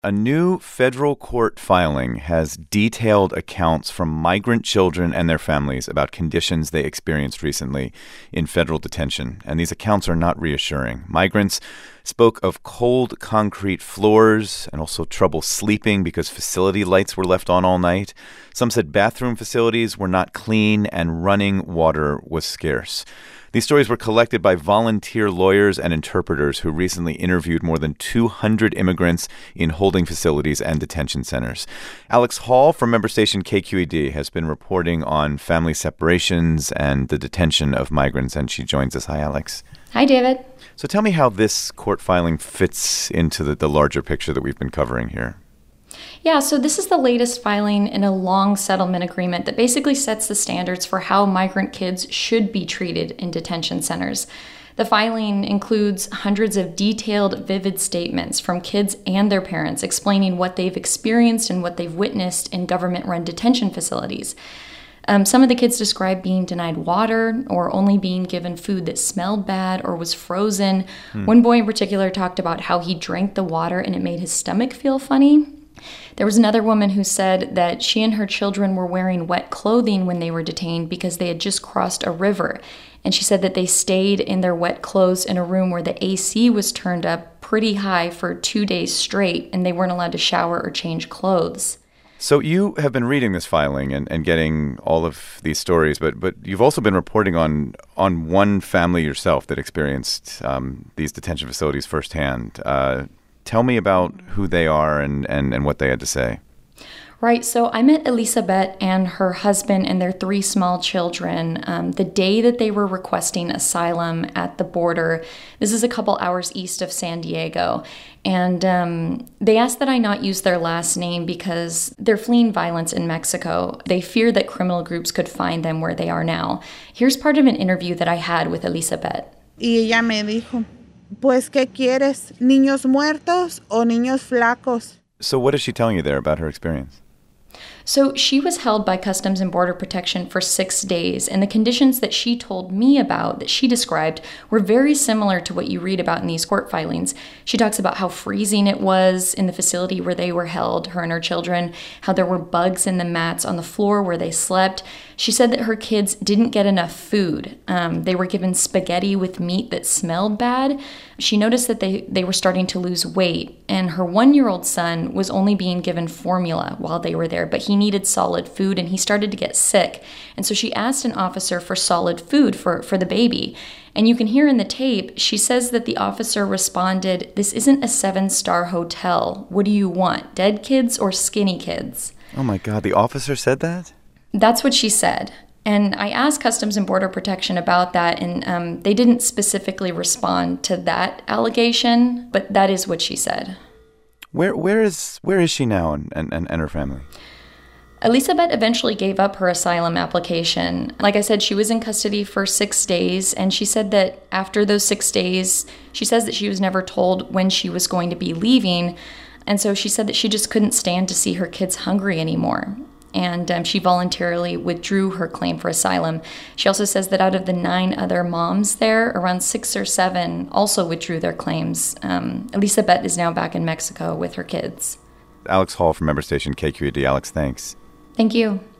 A new federal court filing has detailed accounts from migrant children and their families about conditions they experienced recently in federal detention. And these accounts are not reassuring. Migrants spoke of cold concrete floors and also trouble sleeping because facility lights were left on all night. Some said bathroom facilities were not clean and running water was scarce. These stories were collected by volunteer lawyers and interpreters who recently interviewed more than 200 immigrants in holding facilities and detention centers. Alex Hall from member station KQED has been reporting on family separations and the detention of migrants, and she joins us. Hi, Alex. Hi, David. So tell me how this court filing fits into the larger picture that we've been covering here. Yeah, so this is the latest filing in a long settlement agreement that basically sets the standards for how migrant kids should be treated in detention centers. The filing includes hundreds of detailed, vivid statements from kids and their parents explaining what they've experienced and what they've witnessed in government-run detention facilities. Some of the kids described being denied water or only being given food that smelled bad or was frozen. One boy in particular talked about how he drank the water and it made his stomach feel funny. There was another woman who said that she and her children were wearing wet clothing when they were detained because they had just crossed a river. And she said that they stayed in their wet clothes in a room where the AC was turned up pretty high for 2 days straight, and they weren't allowed to shower or change clothes. So you have been reading this filing and getting all of these stories, but you've also been reporting on one family yourself that experienced these detention facilities firsthand. Tell me about who they are and what they had to say. Right, so I met Elizabeth and her husband and their 3 small children the day that they were requesting asylum at the border. This is a couple hours east of San Diego. And they asked that I not use their last name because they're fleeing violence in Mexico. They fear that criminal groups could find them where they are now. Here's part of an interview that I had with Elizabeth. Y ella me dijo, pues, ¿qué quieres? ¿Niños muertos o niños flacos? So what is she telling you there about her experience? So she was held by Customs and Border Protection for 6 days, and the conditions that she told me about, that she described, were very similar to what you read about in these court filings. She talks about how freezing it was in the facility where they were held, her and her children, how there were bugs in the mats on the floor where they slept. She said that her kids didn't get enough food. They were given spaghetti with meat that smelled bad. She noticed that they were starting to lose weight, and her 1-year-old son was only being given formula while they were there, but he needed solid food, and he started to get sick. And so she asked an officer for solid food for the baby. And you can hear in the tape, she says that the officer responded, "This isn't a 7-star hotel. What do you want, dead kids or skinny kids?" Oh, my God. The officer said that? That's what she said. And I asked Customs and Border Protection about that, and they didn't specifically respond to that allegation, but that is what she said. Where is she now and her family? Elizabeth eventually gave up her asylum application. Like I said, she was in custody for 6 days, and she said that after those 6 days, she says that she was never told when she was going to be leaving, and so she said that she just couldn't stand to see her kids hungry anymore. And she voluntarily withdrew her claim for asylum. She also says that out of the 9 other moms there, around 6 or 7 also withdrew their claims. Elizabeth is now back in Mexico with her kids. Alex Hall from member station KQED. Alex, thanks. Thank you.